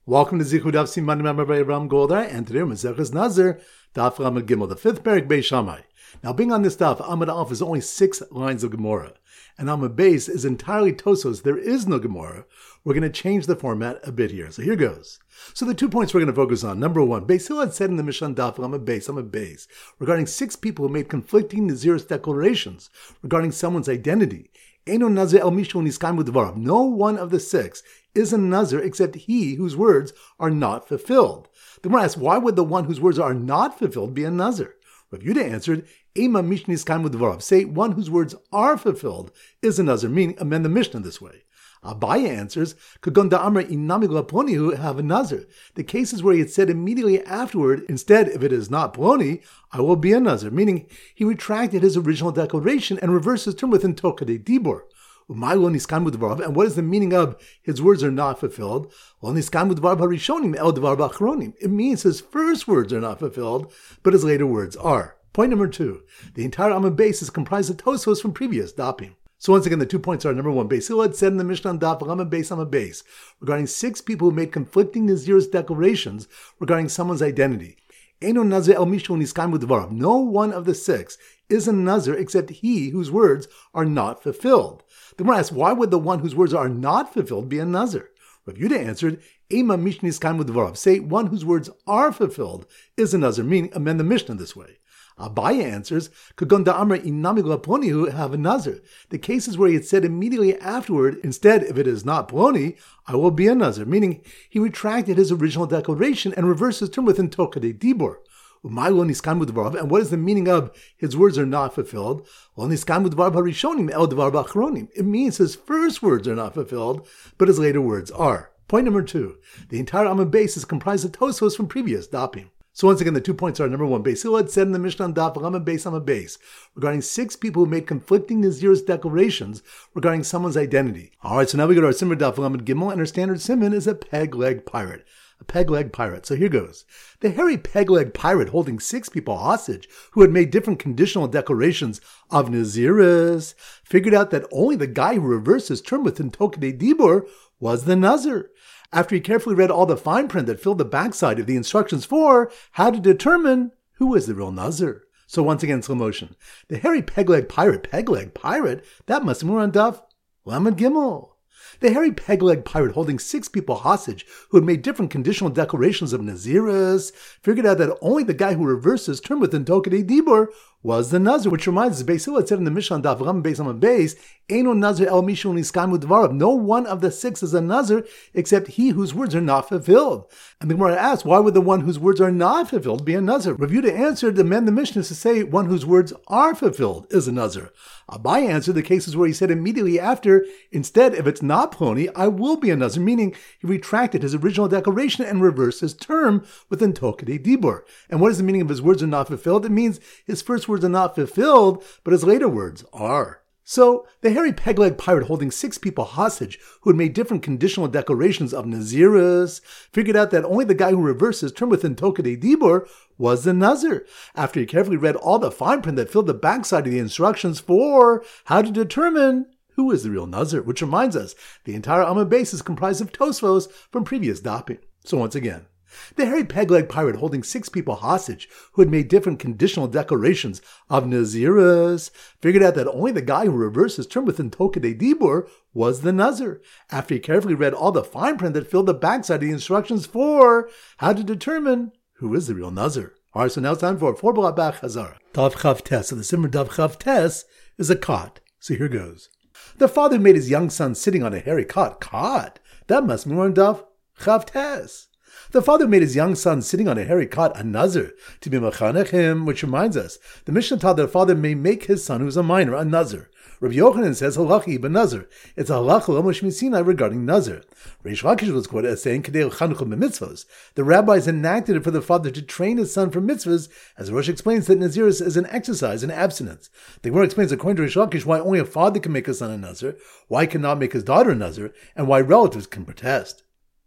Welcome to Zichud Daf Siman Rabbi Ram Goldar, and today we're Maseches Nazir, Daf Lamed Gimel, the fifth parak Beis Shammai. Now, being on this daf, Amud Aleph is only 6 lines of Gemara, and Amud Beis is entirely Tosos. There is no Gemara. We're going to change the format a bit here. So here goes. So the 2 points we're going to focus on. Number 1, Beis Hillel had said in the Mishnah Daf Amud Beis, regarding 6 people who made conflicting Nazirus declarations regarding someone's identity. No one of the 6 is a Nazir except he whose words are not fulfilled. The Gemara asks, why would the one whose words are not fulfilled be a Nazir? Rav Yehuda answered, say one whose words are fulfilled is a Nazir, meaning amend the Mishnah this way. Abaya answers, have a Nazir. The cases where he had said immediately afterward, instead, if it is not Ploni, I will be a Nazir, meaning he retracted his original declaration and reversed his term within Tokadei Dibor. And what is the meaning of his words are not fulfilled? It means his first words are not fulfilled, but his later words are. Point number 2. The entire Amud Beis is comprised of Tosfos from previous dapim. So once again, the 2 points are, number 1, Beis Hillel had said in the Mishnah Daf Amud Beis, regarding 6 people who made conflicting Nazirus declarations regarding someone's identity. No one of the 6 is a Nazir except he whose words are not fulfilled. The Gemara asks, why would the one whose words are not fulfilled be a Nazir? Rav Yehuda answered, say one whose words are fulfilled is a Nazir, meaning amend the Mishnah this way. Abaya answers, have a Nazir. The cases where he had said immediately afterward, instead, if it is not Ploni, I will be a Nazir, meaning he retracted his original declaration and reversed his term within Tokadei Dibor. And what is the meaning of his words are not fulfilled? It means his first words are not fulfilled, but his later words are. Point number 2. The entire Amud Beis is comprised of Tosfos from previous dapim. So once again, the 2 points are, number 1, Beis Hillel had said in the Mishnah Daf Amud Beis, regarding 6 people who made conflicting Nazirus declarations regarding someone's identity. Alright, so now we go to our Simmer Daf Lamed Gimel, and our standard Simon is a peg-leg pirate. A peg-leg pirate. So here goes. The hairy peg-leg pirate holding 6 people hostage who had made different conditional declarations of Nazirus figured out that only the guy who reversed his term within Tokadei Dibor was the Nazir. After he carefully read all the fine print that filled the backside of the instructions for how to determine who is the real Nazir. So once again, slow motion. The hairy peg-leg pirate, that must be more on Daf Lamed Gimel. The hairy peg-leg pirate holding 6 people hostage who had made different conditional declarations of Nazirus figured out that only the guy who reversed his term within Tokadei Dibor was the Nazir, which reminds us, Beis Hillel said in the Mishnah Daf Amud Beis, Eino Nazir el mishu niskamu dvarav. No one of the 6 is a Nazir except he whose words are not fulfilled. And the Gemara asks, why would the one whose words are not fulfilled be a Nazir? Rav Yehuda answered, amend the Mishnah to say one whose words are fulfilled is a Nazir. Abai answered the cases where he said immediately after, instead, if it's not Ploni, I will be a Nazir, meaning he retracted his original declaration and reversed his term within Tokadei Dibor. And what is the meaning of his words are not fulfilled? It means his first words are not fulfilled, but his later words are. So, the hairy peg-leg pirate holding 6 people hostage who had made different conditional declarations of Nazirus figured out that only the guy who reversed his term within Tokadei Dibor was the Nazir. After he carefully read all the fine print that filled the backside of the instructions for how to determine who is the real Nazir, which reminds us, the entire Amud Beis is comprised of Tosfos from previous dapim. So once again, the hairy peg-leg pirate holding 6 people hostage who had made different conditional declarations of Nazirus figured out that only the guy who reversed his term within Tokadei Dibor was the Nazir. After he carefully read all the fine print that filled the backside of the instructions for how to determine who is the real Nazir. Alright, so now it's time for 4 Bach Hazara. Dav Chav Tes. So the Simmer Dav Chav Tes is a cot. So here goes. The father made his young son sitting on a hairy cot. Cot? That must be more on Dav Chav Tes. The father made his young son sitting on a hairy cot a Nazir to be mechanech him, which reminds us, the Mishnah taught that a father may make his son, who is a minor, a Nazir. Rabbi Yochanan says, halachi ben Nazir. It's a halacha l'mosh misinai regarding Nazir. Reish Lakish was quoted as saying, kadei l'chanuchah b'mitzvos. The rabbis enacted it for the father to train his son for mitzvahs, as Rosh explains that Nazirus is an exercise in abstinence. The Gemara explains, according to Reish Lakish, why only a father can make a son a Nazir, why he cannot make his daughter a Nazir, and why relatives can protest.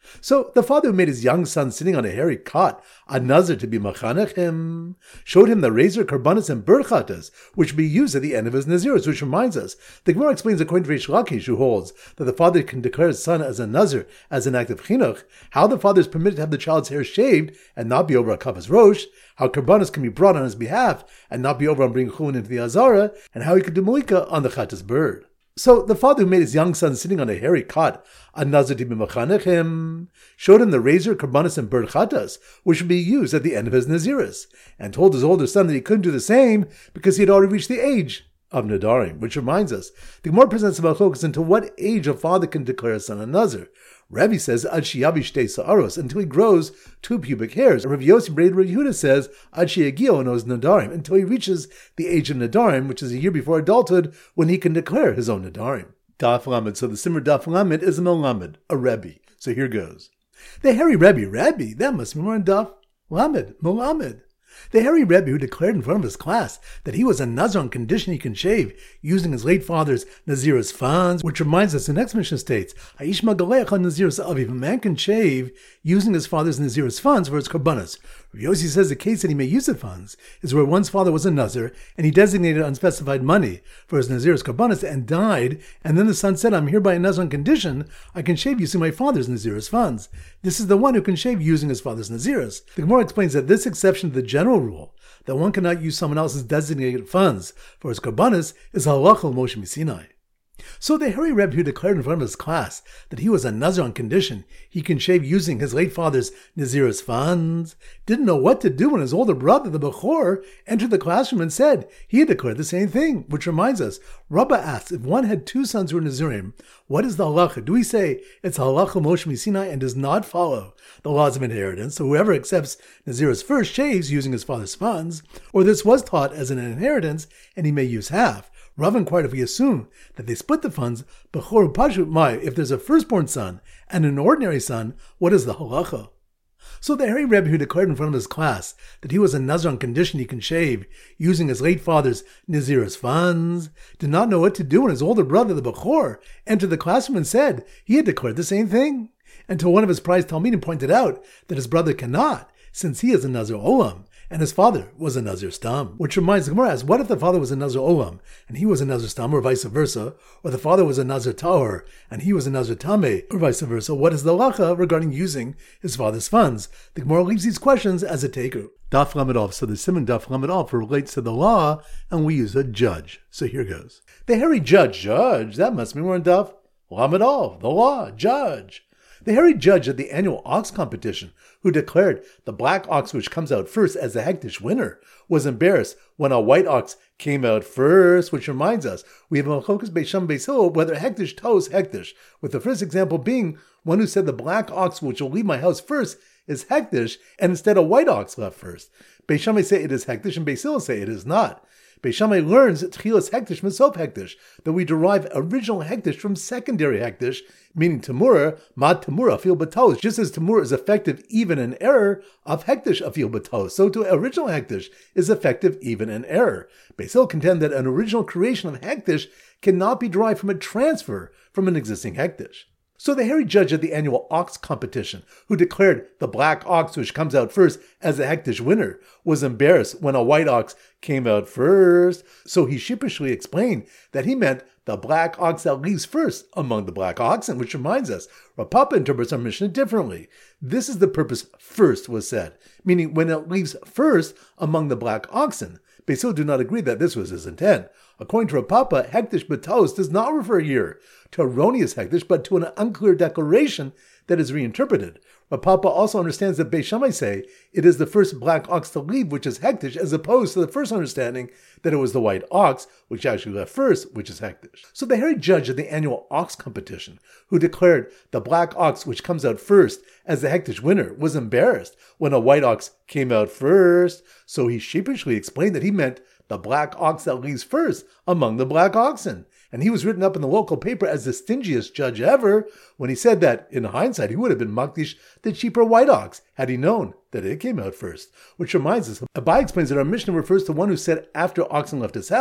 So the father who made his young son sitting on a hairy cot, a nazir to be machanech him, showed him the razor, karbanis, and berchatas, which would be used at the end of his naziros, which reminds us, the Gemara explains according to Reish Lakish, who holds that the father can declare his son as a nazir as an act of chinuch, how the father is permitted to have the child's hair shaved and not be over a kavas rosh, how karbanis can be brought on his behalf and not be over on bringing chulin into the azara, and how he could do malika on the chatas bird. So the father who made his young son sitting on a hairy cot, a nazir to be machanech him, showed him the razor, karbanis, and berchatas, which would be used at the end of his naziris, and told his older son that he couldn't do the same because he had already reached the age of nadarim. Which reminds us, the Gemara presents a machlokas until what age a father can declare a son a nazir. Rebbe says ad sheyavi shtei sa'aros, until he grows 2 pubic hairs. Rav Yossi Breder Yehuda says ad sheyagio knows nadarim, until he reaches the age of nadarim, which is a year before adulthood, when he can declare his own nadarim. Daf Lamed. So the Simmer Daf Lamed is a Melamed, a Rebbe. So here goes. The hairy Rebbe, that must be more in Daf Lamed, Melamed. The hairy Rebbe who declared in front of his class that he was a Nazir on condition he can shave using his late father's Nazir's funds, which reminds us, the next Mishnah states, Aish Magaleach on Nazir's Aviv, a man can shave using his father's Nazir's funds for his karbanas. Rav Yossi says the case that he may use the funds is where one's father was a Nazir and he designated unspecified money for his Nazir's karbanas and died, and then the son said, I'm hereby a Nazir on condition I can shave using my father's Nazir's funds. This is the one who can shave using his father's Nazir's. The Gemara explains that this exception to the general rule that one cannot use someone else's designated funds for his karbanas is halacha Moshe Sinai. So the hairy Rebbe who declared in front of his class that he was a Nazir on condition he can shave using his late father's Nazir's funds didn't know what to do when his older brother, the Bechor, entered the classroom and said he had declared the same thing, which reminds us, Rabbah asks, if one had 2 sons who were Nazirim, what is the halacha? Do we say it's halacha Moshe Sinai and does not follow the laws of inheritance, so whoever accepts Nazir's first shaves using his father's funds, or this was taught as an inheritance and he may use half? Rav inquired if we assume that they split the funds, Bechor Pashut Mai, if there's a firstborn son and an ordinary son, what is the halacha? So the hairy Rebbe who declared in front of his class that he was a Nazir on condition he can shave using his late father's Nazir's funds did not know what to do when his older brother, the Bechor, entered the classroom and said he had declared the same thing, until one of his prized Talmidim pointed out that his brother cannot, since he is a Nazir Olam, and his father was a Nazir Stam. Which reminds the Gemara, what if the father was a Nazir Olam, and he was a Nazir Stam, or vice versa, or the father was a Nazir Tahor, and he was a Nazir Tameh, or vice versa? What is the halacha regarding using his father's funds? The Gemara leaves these questions as a taker. Daf Lamed Aleph. So the Simon Daf Lamed Aleph relates to the law, and we use a judge. So here goes. The hairy judge, that must be more in Daf Lamed Aleph, the law, judge. The hairy judge at the annual ox competition, who declared the black ox which comes out first as the hektish winner, was embarrassed when a white ox came out first, which reminds us, we have a Machlokas Beis Shammai Beis Hillel whether hektish toes hektish, with the first example being one who said the black ox which will leave my house first is hektish, and instead a white ox left first. Beis Shammai say it is hektish, and Beis Hillel say it is not. Beis Shammai learns Tchilas hektish Mesop hektish, that we derive original hektish from secondary hektish, meaning Tamura, Mad Tamura, Afil Batalos. Just as Tamura is effective even in error, of hektish Afil Batalos, so to original hektish is effective even in error. Beis Hillel contend that an original creation of hektish cannot be derived from a transfer from an existing hektish. So the hairy judge at the annual ox competition, who declared the black ox which comes out first as a hektish winner, was embarrassed when a white ox came out first. So he sheepishly explained that he meant the black ox that leaves first among the black oxen, which reminds us, Rav Papa interprets our Mishnah differently. This is the purpose first was said, meaning when it leaves first among the black oxen. Beis Hillel do not agree that this was his intent. According to Rav Papa, hektish b'taos does not refer here to erroneous hektish, but to an unclear declaration that is reinterpreted. Rav Papa also understands that Beis Shammai say it is the first black ox to leave, which is hektish, as opposed to the first understanding that it was the white ox, which actually left first, which is hektish. So the hairy judge at the annual ox competition, who declared the black ox which comes out first as the hektish winner, was embarrassed when a white ox came out first. So he sheepishly explained that he meant the black ox that leaves first among the black oxen. And he was written up in the local paper as the stingiest judge ever when he said that, in hindsight, he would have been makdish the cheaper white ox had he known that it came out first. Which reminds us, Abai explains that our Mishnah refers to one who said after oxen left his house,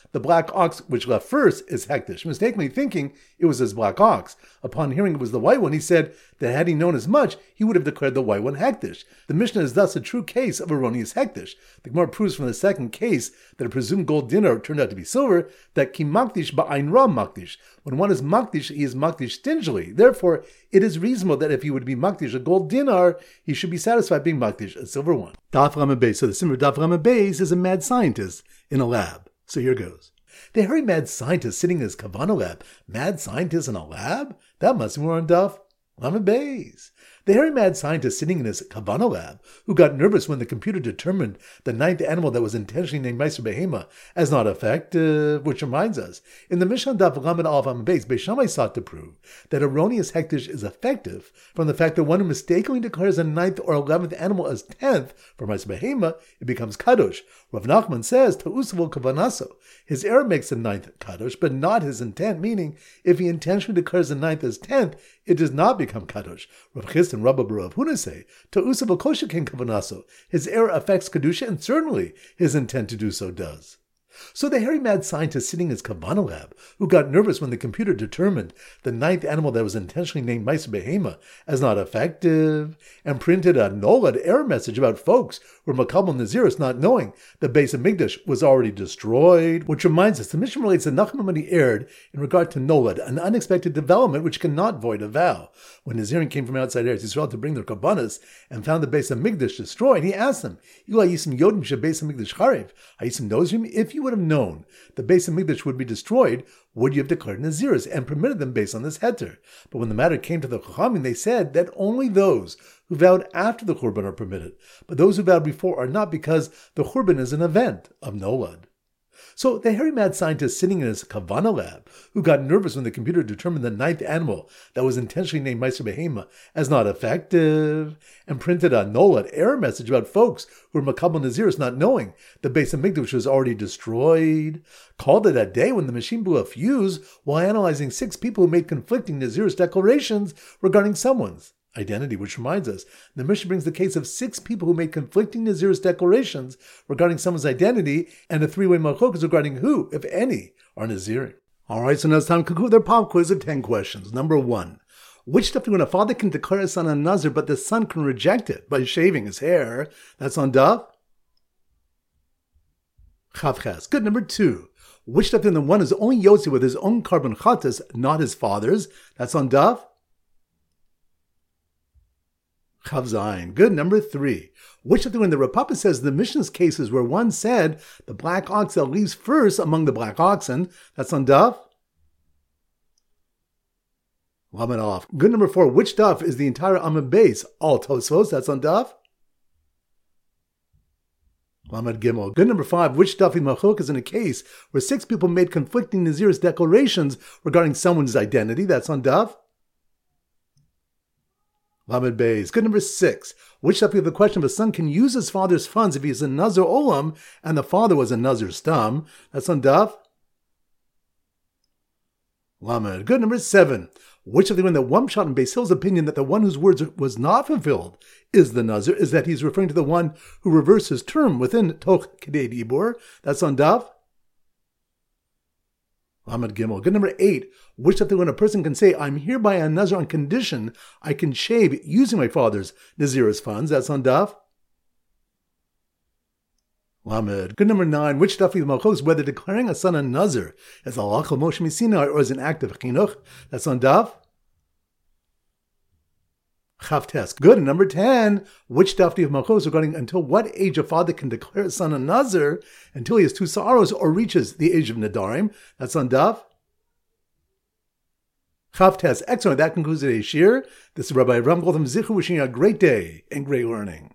the black ox which left first is hektish, mistakenly thinking it was his black ox. Upon hearing it was the white one, he said that had he known as much, he would have declared the white one hektish. The Mishnah is thus a true case of erroneous hektish. The Gemara proves from the second case that a presumed gold dinar turned out to be silver, that ki makdish ba'ain ra makdish. When one is makdish, he is makdish stingily. Therefore, it is reasonable that if he would be makdish a gold dinar, he should be satisfied being makdish a silver one. Daf Lamed Beis. So the Simmer Daf Lamed Beis is a mad scientist in a lab. So here goes. The hairy mad scientist sitting in his Kavanah lab. Mad scientist in a lab? That must be more on Daf Lamed Beis. The hairy mad scientist sitting in his Kavanah lab, who got nervous when the computer determined the ninth animal that was intentionally named Meiser Behema as not effective, which reminds us, in the Mishnah Daf Lamed Aleph Lamed Beis, Beis Shammai sought to prove that erroneous hektish is effective from the fact that one who mistakenly declares a ninth or 11th animal as 10th for Meiser Behema, it becomes kadosh. Rav Nachman says, Ta'usavo kavanaso. His error makes the ninth kadosh, but not his intent, meaning if he intentionally declares the ninth as 10th, it does not become kadosh. Rav Chist and Rabba Bar Rav Huna say, Ta'usavo koshaken kavanaso. His error affects kedusha, and certainly his intent to do so does. So the hairy mad scientist sitting in his Kavanah lab, who got nervous when the computer determined the ninth animal that was intentionally named Meiser Behema as not effective, and printed a nolad error message about folks who were Makabel Naziris not knowing the Beis Hamikdash was already destroyed, which reminds us the Mishnah relates that Nachman when he erred in regard to nolad, an unexpected development which cannot void a vow. When Nazirim came from outside Eretz Yisrael to bring their Kabbanas and found the Beis Hamikdash destroyed, he asked them, Ilu Hayisim Yodim she Beis Hamikdash Charev, Hayisim Nozrim, if you would have known the Beis Hamikdash would be destroyed, would you have declared Naziris and permitted them based on this heter? But when the matter came to the Chachamim, they said that only those who vowed after the Churban are permitted, but those who vowed before are not, because the Churban is an event of Nolad. So the hairy mad scientist sitting in his Kavanah lab, who got nervous when the computer determined the ninth animal that was intentionally named Meiser Behema as not effective, and printed a nolad error message about folks who were Makabel Naziris not knowing the Beis Hamikdash was already destroyed, called it a day when the machine blew a fuse while analyzing 6 people who made conflicting Naziris declarations regarding someone's identity, which reminds us, the Mishnah brings the case of 6 people who made conflicting Naziris declarations regarding someone's identity, and a 3-way machlokas regarding who, if any, are Nazirim. Alright, so now it's time to conclude their pop quiz of 10 questions. Number 1. Which stuff when a father can declare his son a Nazir, but the son can reject it by shaving his hair? That's on Daf Chavches. Good. Number 2. Which stuff the one is only Yotzi with his own carbon chatas, not his father's? That's on Daf Chavzayin. Good. Number 3. Which of the when the Rav Papa says the Mishnah's cases where one said the black ox that leaves first among the black oxen, that's on Daf Lamed Aleph. Good. Number 4. Which Daf is the entire Amud Beis? All Tosfos, that's on Daf Lamed Gimel. Good. Number 5. Which Daf in Machok is in a case where 6 people made conflicting Naziris declarations regarding someone's identity, that's on Daf Lamed Beis. Good. Number 6. Which stuff we have the question of a son can use his father's funds if he is a Nazir Olam and the father was a Nazir Stam? That's on Daf Lamed. Good. Number 7. Which of the when the one shot in Beis Hill's opinion that the one whose words was not fulfilled is the Nazir is that he's referring to the one who reversed his term within Toch Kedei Dibur? That's on Daf Lamed Gimel. Good. Number 8. Which of the when a person can say, I'm hereby a Nazir on condition I can shave using my father's Nazir's funds? That's on Daf Lamed. Good. Number 9. Which stuff is Malchos, whether declaring a son a Nazir as Allah Moshe Misina or as an act of Chinuch? That's on Daf Chavtes. Good. And number 10. Which stuff do you have Malchos regarding until what age a father can declare a son a Nazir until he has 2 sorrows or reaches the age of Nadarim? That's on Daf Chavtes. Excellent. That concludes today's shir. This is Rabbi Ram Goldham Zichu wishing you a great day and great learning.